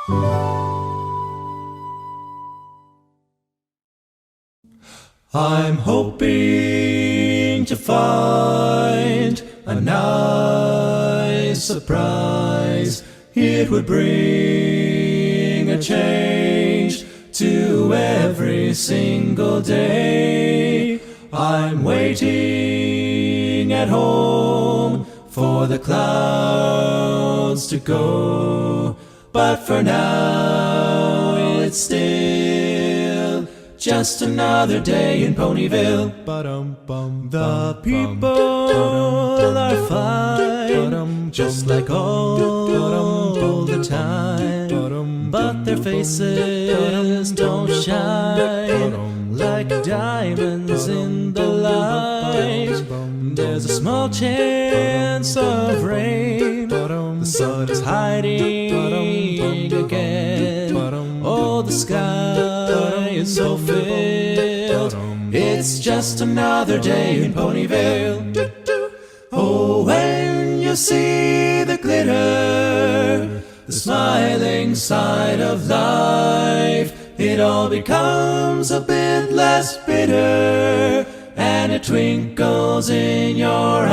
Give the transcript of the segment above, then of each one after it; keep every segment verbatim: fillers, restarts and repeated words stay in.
I'm hoping to find a nice surprise. It would bring a change to every single day. I'm waiting at home for the clouds to go, but for now it's still just another day in Ponyville. The people are fine, just like all the time, but their faces don't shine like diamonds in the light. There's a small chance of rain, the sun is hiding again. Oh, the sky is so filled, it's just another day in Ponyville. Oh, when you see the glitter, the smiling side of life, it all becomes a bit less bitter, and it twinkles in your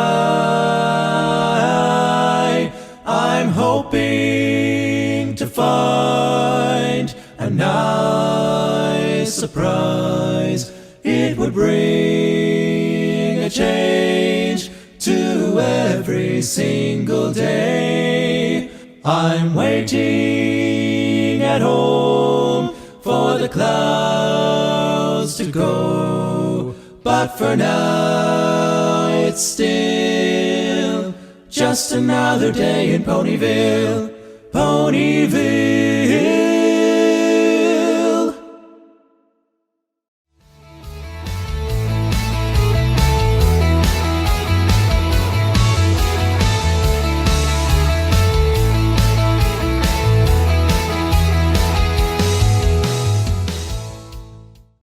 eye. I'm hoping to find a nice surprise. It would bring a change to every single day. I'm waiting at home for the clouds to go, but for now it's still just another day in Ponyville, Ponyville.